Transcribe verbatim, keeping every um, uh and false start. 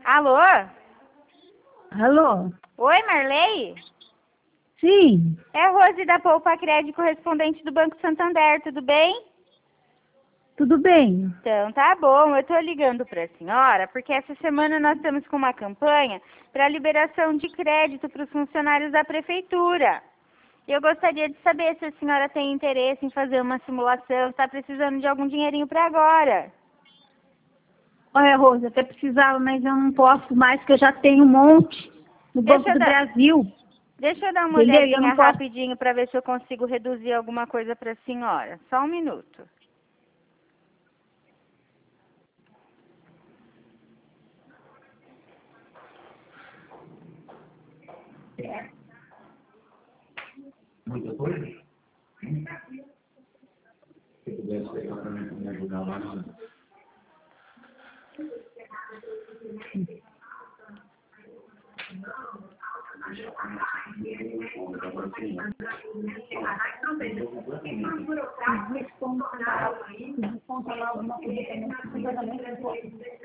Alô? Alô? Oi, Marley? Sim, É a Rose da Poupa Crédito, correspondente do Banco Santander, tudo bem? tudo bem. Então, tá bom. Eu tô ligando para a senhora porque essa semana nós estamos com uma campanha para liberação de crédito para os funcionários da prefeitura. Eu gostaria de saber se a senhora tem interesse em fazer uma simulação, está precisando de algum dinheirinho para agora. Olha, Rosa, até precisava, mas eu não posso mais, porque eu já tenho um monte no Deixa Banco eu do dar, Brasil. deixa eu dar uma Entendeu? E eu olhadinha não posso. rapidinho para ver se eu consigo reduzir alguma coisa para a senhora. Só um minuto. Muita coisa? Se pudesse pegar para mim, me ajudar mais. Responde lá alguma coisa também.